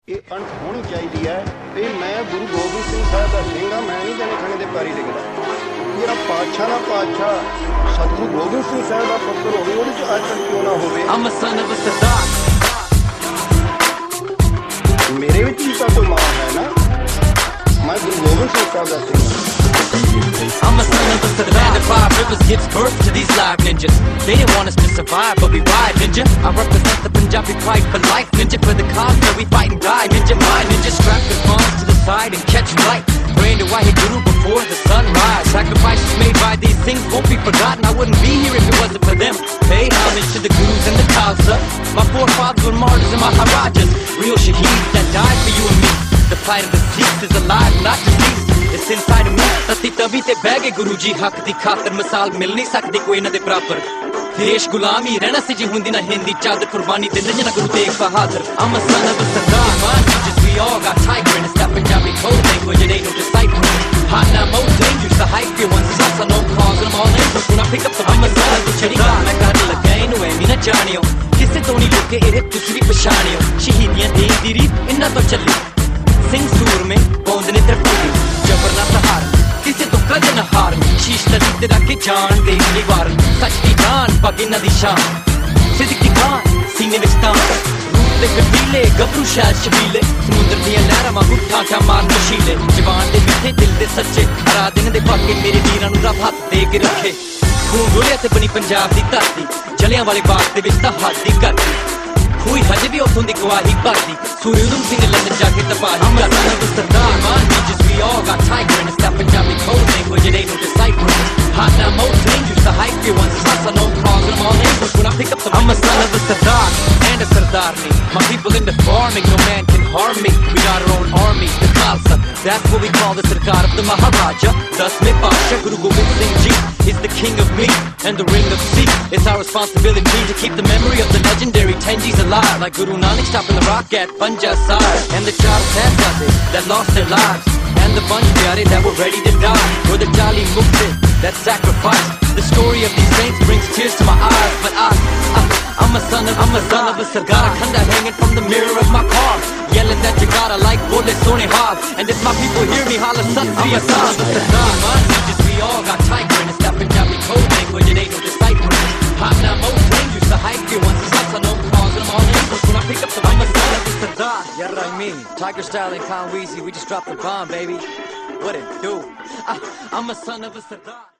ਇਹ ਅਣਖ ਹੋਣੀ ਚਾਹੀਦੀ ਹੈ ਤੇ ਮੈਂ ਗੁਰੂ ਗੋਬਿੰਦ ਸਿੰਘ ਸਾਹਿਬ ਦਾ ਸਿੰਘ ਆ। ਮੈਂ ਨਹੀਂ ਜਣੇ ਖਣੇ ਦੇ ਪੈਰੀ ਲਿਖਦਾ। ਜਿਹੜਾ ਪਾਤਸ਼ਾਹ ਦਾ ਪਾਤਸ਼ਾਹ ਸਤਿਗੁਰੂ ਗੋਬਿੰਦ ਸਿੰਘ ਸਾਹਿਬ ਦਾ ਪੁੱਤਰ ਹੋਵੇ ਉਹਦੇ ਚ ਅੱਜ ਤੱਕ ਕਿਉਂ ਨਾ ਹੋਵੇ। I'm a son of a Sardar। ਮੇਰੇ ਵਿੱਚ ਵੀ ਤਾਂ ਕੋਈ ਮਾਣ ਹੈ ਨਾ। ਮੈਂ ਗੁਰੂ ਗੋਬਿnd ਸਿੰਘ ਸਾਹਿਬ ਦਾ ਸਿੰਘ ਹਾਂ। I'm a son of a Sardar. The 5 rivers gives birth to these live ninjas. They didn't want us to survive, but we ride, ninja. I represent the Punjabi pride for life, ninja. For the cause that we fight and die, ninja. My ninja strap the bombs to the side and catch flight. Praying to Wahid Guru before the sunrise. Sacrifices made by these things won't be forgotten. I wouldn't be here if it wasn't for them. Pay homage to the Gurus and the Khalsa. My forefathers were martyrs and Maharajas. Real shaheeds that died for you and me. The plight of the Sikhs is alive, not deceased. It's inside of me. Tati tabi te beh gaye Guru ji haq di khatir. Misal mil nahi sakdi koi na de barabar. देश गुलामी रहना से जी हुंदी ना हिंदी चादर कुर्बानी दे ना Guru Tegh Bahadur. I'm a son of a Sardar. My teachers we all got tiger in it's that Punjabi code language. It ain't no decipher. Hot now most dangerous the hype you want sasa no cause them all names when I pick up the I'm a son of a Sardar. मैं कर लगा इनु एवी ना जानियो किसे तो नहीं लुके इरे तुझ भी पछानियो शहीदियां देन दी रीत इन्ना तो चली सिंह सूर में पौंद ने तरफी जबर ना सहार किसे तो कद न हार शीश तरी तेरा के जान दे निवार सच की जान पगिना दी शान सिद्दीक दी खान सीने विच तान रूप दे कटीले गबरू शायद शबीले समुंदर दियां लहरां वांगू ठाठा मार नशीले जवान दे मिठे दिल दे सच्चे हरा दिन दे पाके मेरे वीरां नूं रब हत्थ दे के रखे खून रुलिया ते बनी पंजाब दी धरती जलियां वाले बाग दे विच तां हद दी करती हुई हजे भी उथों दी गवाही भरती सूर्य उधम सिंह लंदन जाके तपाही I'm a son of a Sardar. My ninjas we all got tiger in it's that Punjabi code language. It ain't no decipher. Hot now most dangerous the hype you want sasa no cause them all names when I pick up the I'm a son of a Sardar and a Sardarni. My people in the farming no man can harm me. We got our own army the Khalsa. That's what we call the Sarkar of the Maharaja. Thus my Pasha Guru Gobind Singh Ji is the king of me and the ring of Sikh. It's our responsibility to keep the memory of the legendary Tenjis alive like Guru Nanak stopping the rock at Punjab side and the Char Sahibzade that lost their lives and the Panj Pyare that were ready to die for the Jali Mukti that sacrificed. The story of these saints brings tears to my eyes but I'm a son of a Sardar. Khanda hanging from the mirror of my car yelling that you gotta like bullets on it hard and if my people hear me holler Sat Sri Akal. I'm a son of a Sardar. My ninjas we all got tiger in it's that Punjabi code language. It ain't no decipher. Hot now most dangerous the hype you want sasa no cause them all names when I pick up the I'm a son of a Sardar. Yeah, right me. Tiger Style and Con Weezy, we just dropped the bomb, baby. What it do? I'm a son of a Sardar.